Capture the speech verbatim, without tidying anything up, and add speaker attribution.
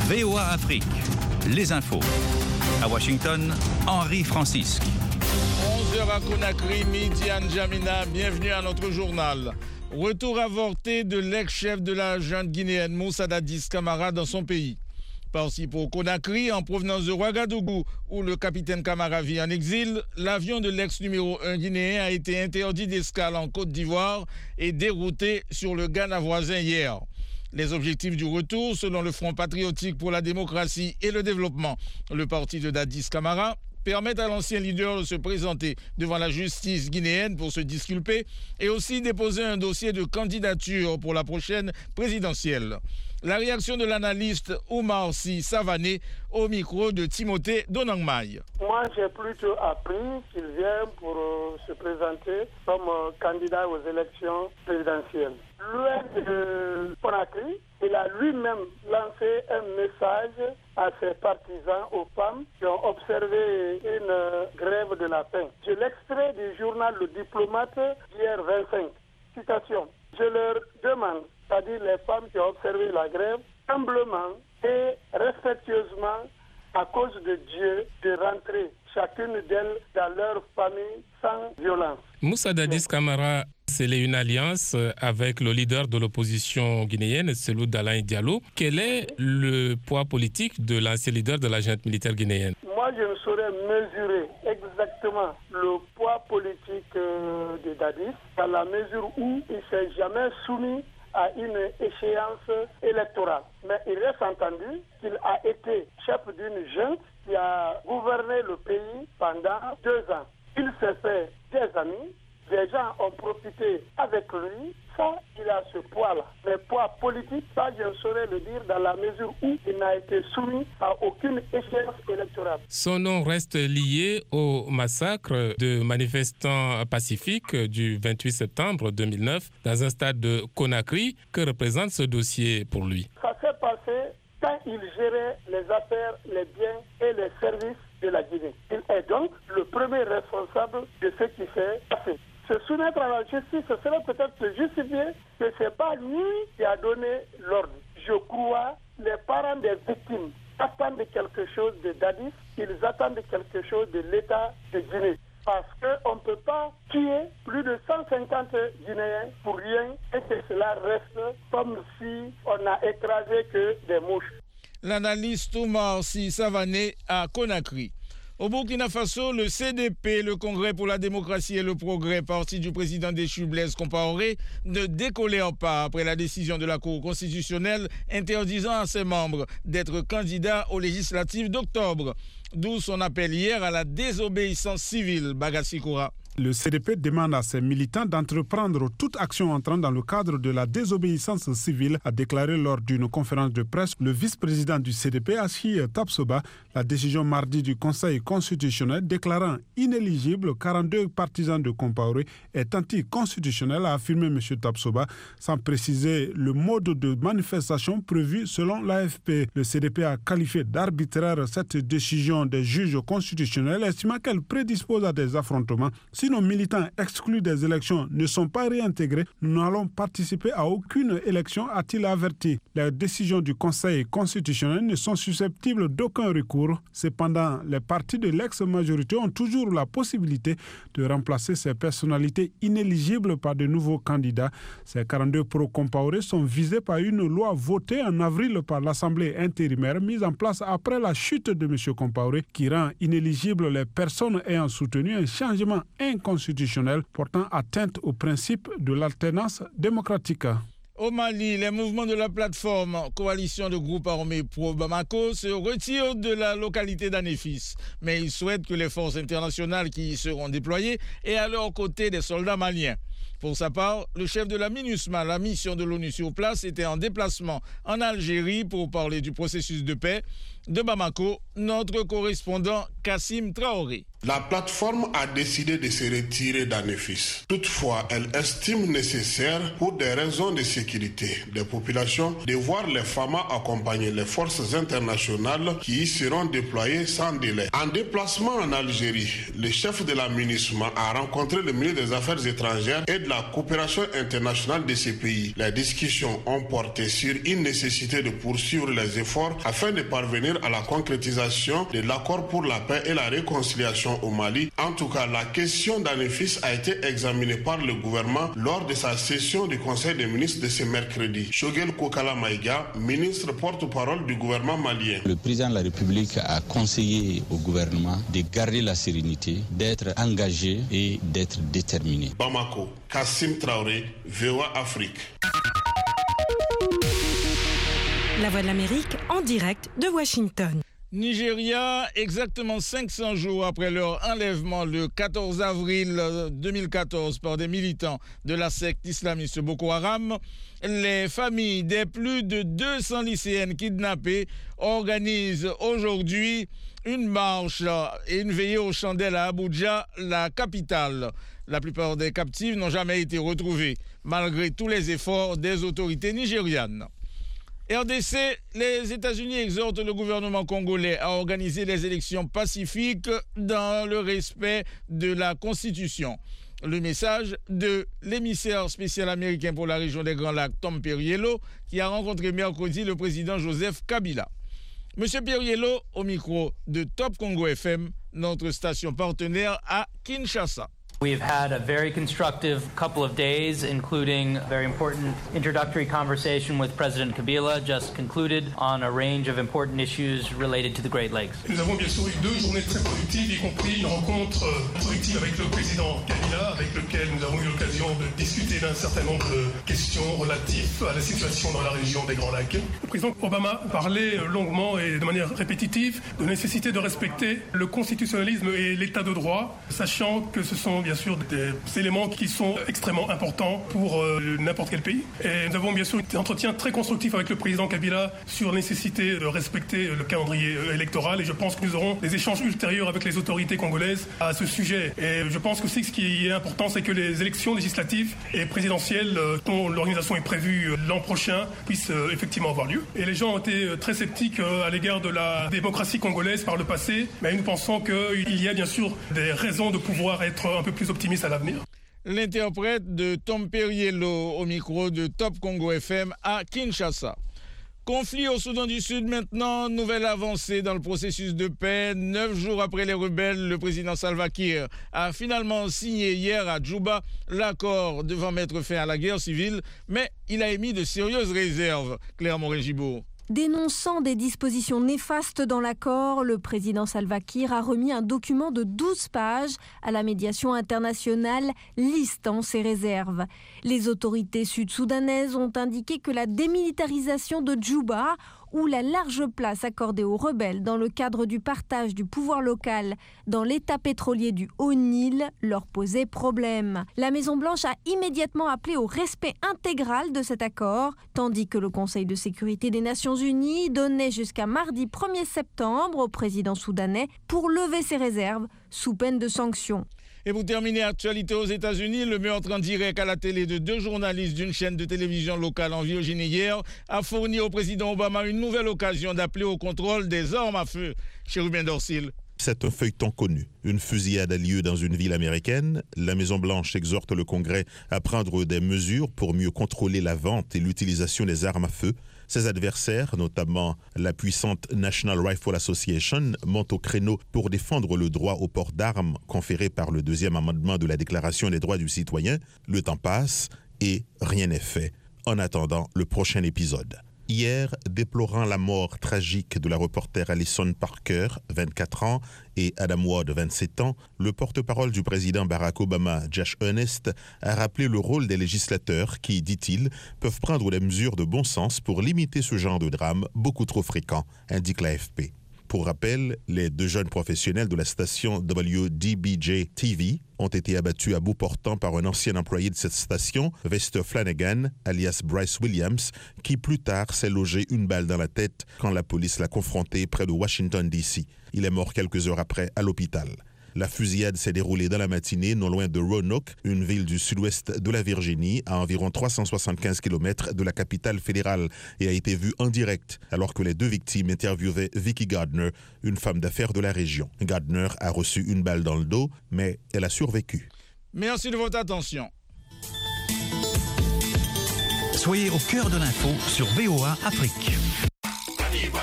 Speaker 1: V O A Afrique, les infos. À Washington, Henri Francisque.
Speaker 2: onze heures à Conakry, midi à N'Djamena, bienvenue à notre journal. Retour avorté de l'ex-chef de la junte guinéenne Moussa Dadis Camara dans son pays. Parti pour Conakry, en provenance de Ouagadougou, où le capitaine Camara vit en exil, l'avion de l'ex numéro un guinéen a été interdit d'escale en Côte d'Ivoire et dérouté sur le Ghana voisin hier. Les objectifs du retour, selon le Front patriotique pour la démocratie et le développement, le parti de Dadis Camara, permettent à l'ancien leader de se présenter devant la justice guinéenne pour se disculper et aussi déposer un dossier de candidature pour la prochaine présidentielle. La réaction de l'analyste Oumar Sy Savané au micro de Timothée Donangmaï.
Speaker 3: Moi, j'ai plutôt appris qu'il vient pour euh, se présenter comme euh, candidat aux élections présidentielles. Loin de Conakry, il a lui-même lancé un message à ses partisans, aux femmes qui ont observé une euh, grève de la faim. Je l'extrait du journal Le Diplomate d'hier vingt-cinq. Citation. Je leur demande, c'est-à-dire les femmes qui ont observé la grève, humblement et respectueusement, à cause de Dieu, de rentrer chacune d'elles dans leur famille sans violence.
Speaker 4: Moussa Dadis Camara scellé une alliance avec le leader de l'opposition guinéenne, Cellou Dalein Diallo. Quel est le poids politique de l'ancien leader de la junte militaire guinéenne?
Speaker 3: Moi, je ne saurais mesurer exactement le poids politique de Dadis, dans la mesure où il ne s'est jamais soumis à une échéance électorale. Mais il reste entendu qu'il a été chef d'une junte qui a gouverné le pays pendant deux ans. Il s'est fait des amis, des gens ont profité avec lui. Ça, il a ce poids-là. Mais poids politique, ça, je ne saurais le dire dans la mesure où il n'a été soumis à aucune échéance électorale.
Speaker 4: Son nom reste lié au massacre de manifestants pacifiques du vingt-huit septembre deux mille neuf dans un stade de Conakry. Que représente ce dossier pour lui?
Speaker 3: Ça s'est passé quand il gérait les affaires, les biens et les services de la Guinée. Il est donc le premier responsable de ce qui s'est passé. Se soumettre à la justice, ce serait peut-être se justifier que ce n'est pas lui qui a donné l'ordre. Je crois que les parents des victimes attendent quelque chose de Dadis, ils attendent quelque chose de l'État de Guinée. Parce qu'on ne peut pas tuer plus de cent cinquante Guinéens pour rien et que cela reste comme si on n'a écrasé que des mouches.
Speaker 2: L'analyste Oumar Sy Savané à Conakry. Au Burkina Faso, le C D P, le Congrès pour la démocratie et le progrès, parti du président déchu Blaise Compaoré, ne décolère pas après la décision de la Cour constitutionnelle interdisant à ses membres d'être candidats aux législatives d'octobre. D'où son appel hier à la désobéissance civile, Bagassi Koura.
Speaker 5: Le C D P demande à ses militants d'entreprendre toute action entrant dans le cadre de la désobéissance civile, a déclaré lors d'une conférence de presse le vice-président du C D P, Assi Tapsoba. La décision mardi du Conseil constitutionnel déclarant inéligible quarante-deux partisans de Compaoré est anticonstitutionnel, a affirmé M. Tapsoba, sans préciser le mode de manifestation prévu selon l'A F P. Le C D P a qualifié d'arbitraire cette décision des juges constitutionnels, estimant qu'elle prédispose à des affrontements. Si nos militants exclus des élections ne sont pas réintégrés, nous n'allons participer à aucune élection, a-t-il averti. Les décisions du Conseil constitutionnel ne sont susceptibles d'aucun recours. Cependant, les partis de l'ex-majorité ont toujours la possibilité de remplacer ces personnalités inéligibles par de nouveaux candidats. Ces quarante-deux pro-Compaoré sont visés par une loi votée en avril par l'Assemblée intérimaire mise en place après la chute de M. Compaoré qui rend inéligibles les personnes ayant soutenu un changement inconstitutionnel portant atteinte au principe de l'alternance démocratique.
Speaker 2: Au Mali, les mouvements de la plateforme Coalition de groupes armés pro-Bamako se retirent de la localité d'Anéfis. Mais ils souhaitent que les forces internationales qui y seront déployées aient à leur côté des soldats maliens. Pour sa part, le chef de la MINUSMA, la mission de l'ONU sur place, était en déplacement en Algérie pour parler du processus de paix. De Bamako, notre correspondant Kassim Traoré.
Speaker 6: La plateforme a décidé de se retirer d'Anefis. Toutefois, elle estime nécessaire, pour des raisons de sécurité des populations, de voir les F A M A accompagner les forces internationales qui y seront déployées sans délai. En déplacement en Algérie, le chef de la MINUSMA a rencontré le ministre des Affaires étrangères et de la coopération internationale de ces pays. Les discussions ont porté sur une nécessité de poursuivre les efforts afin de parvenir à la concrétisation de l'accord pour la paix et la réconciliation au Mali. En tout cas, la question d'Anefis a été examinée par le gouvernement lors de sa session du Conseil des ministres de ce mercredi. Shogel Kokala Maïga, ministre porte-parole du gouvernement malien.
Speaker 7: Le président de la République a conseillé au gouvernement de garder la sérénité, d'être engagé et d'être déterminé.
Speaker 6: Bamako, Kassim Traoré, V O A Afrique.
Speaker 8: La Voix de l'Amérique en direct de Washington.
Speaker 2: Nigeria, exactement cinq cents jours après leur enlèvement le quatorze avril deux mille quatorze par des militants de la secte islamiste Boko Haram, les familles des plus de deux cents lycéennes kidnappées organisent aujourd'hui une marche et une veillée aux chandelles à Abuja, la capitale. La plupart des captives n'ont jamais été retrouvées, malgré tous les efforts des autorités nigérianes. R D C, les États-Unis exhortent le gouvernement congolais à organiser les élections pacifiques dans le respect de la Constitution. Le message de l'émissaire spécial américain pour la région des Grands Lacs, Tom Perriello, qui a rencontré mercredi le président Joseph Kabila. Monsieur Perriello, au micro de Top Congo F M, notre station partenaire à Kinshasa.
Speaker 9: We've had a very constructive couple of days, including a very important introductory conversation with President Kabila, just concluded on a range of important issues related to the Great Lakes.
Speaker 10: Nous avons bien sûr eu deux journées très productives, y compris une rencontre productive avec le président Kabila, avec lequel nous avons eu l'occasion de discuter d'un certain nombre de questions relatives à la situation dans la région des Grands Lacs. Le président Obama parlait longuement et de manière répétitive de la nécessité de respecter le constitutionnalisme et l'état de droit, sachant que ce sont bien sûr des éléments qui sont extrêmement importants pour euh, n'importe quel pays. Et nous avons bien sûr un entretien très constructif avec le président Kabila sur la nécessité de respecter le calendrier électoral, et je pense que nous aurons des échanges ultérieurs avec les autorités congolaises à ce sujet. Et je pense aussi que ce qui est important, c'est que les élections législatives et présidentielles euh, dont l'organisation est prévue l'an prochain puissent euh, effectivement avoir lieu. Et les gens ont été très sceptiques euh, à l'égard de la démocratie congolaise par le passé, mais nous pensons qu'il y a bien sûr des raisons de pouvoir être un peu plus optimiste à l'avenir.
Speaker 2: L'interprète de Tom Perriello au micro de Top Congo F M à Kinshasa. Conflit au Soudan du Sud maintenant, nouvelle avancée dans le processus de paix. Neuf jours après les rebelles, le président Salva Kiir a finalement signé hier à Djouba l'accord devant mettre fin à la guerre civile, mais il a émis de sérieuses réserves. Claire Morin-Gibault.
Speaker 8: Dénonçant des dispositions néfastes dans l'accord, le président Salva Kiir a remis un document de douze pages à la médiation internationale listant ses réserves. Les autorités sud-soudanaises ont indiqué que la démilitarisation de Djouba, ou la large place accordée aux rebelles dans le cadre du partage du pouvoir local dans l'état pétrolier du Haut-Nil leur posait problème. La Maison-Blanche a immédiatement appelé au respect intégral de cet accord, tandis que le Conseil de sécurité des Nations Unies donnait jusqu'à mardi premier septembre au président soudanais pour lever ses réserves sous peine de sanctions.
Speaker 2: Et pour terminer, actualité aux États-Unis, le meurtre en direct à la télé de deux journalistes d'une chaîne de télévision locale en Virginie hier a fourni au président Obama une nouvelle occasion d'appeler au contrôle des armes à feu. Chérubin Dorsil.
Speaker 11: C'est un feuilleton connu. Une fusillade a lieu dans une ville américaine. La Maison-Blanche exhorte le Congrès à prendre des mesures pour mieux contrôler la vente et l'utilisation des armes à feu. Ses adversaires, notamment la puissante National Rifle Association, montent au créneau pour défendre le droit au port d'armes conféré par le deuxième amendement de la Déclaration des droits du citoyen. Le temps passe et rien n'est fait. En attendant le prochain épisode. Hier, déplorant la mort tragique de la reporter Alison Parker, vingt-quatre ans, et Adam Ward, vingt-sept ans, le porte-parole du président Barack Obama, Josh Earnest, a rappelé le rôle des législateurs qui, dit-il, peuvent prendre des mesures de bon sens pour limiter ce genre de drame beaucoup trop fréquent, indique l'A F P. Pour rappel, les deux jeunes professionnels de la station W D B J T V ont été abattus à bout portant par un ancien employé de cette station, Vester Flanagan, alias Bryce Williams, qui plus tard s'est logé une balle dans la tête quand la police l'a confronté près de Washington D C. Il est mort quelques heures après à l'hôpital. La fusillade s'est déroulée dans la matinée non loin de Roanoke, une ville du sud-ouest de la Virginie, à environ trois cent soixante-quinze kilomètres de la capitale fédérale, et a été vue en direct alors que les deux victimes interviewaient Vicky Gardner, une femme d'affaires de la région. Gardner a reçu une balle dans le dos, mais elle a survécu.
Speaker 2: Merci de votre attention.
Speaker 1: Soyez au cœur de l'info sur V O A Afrique.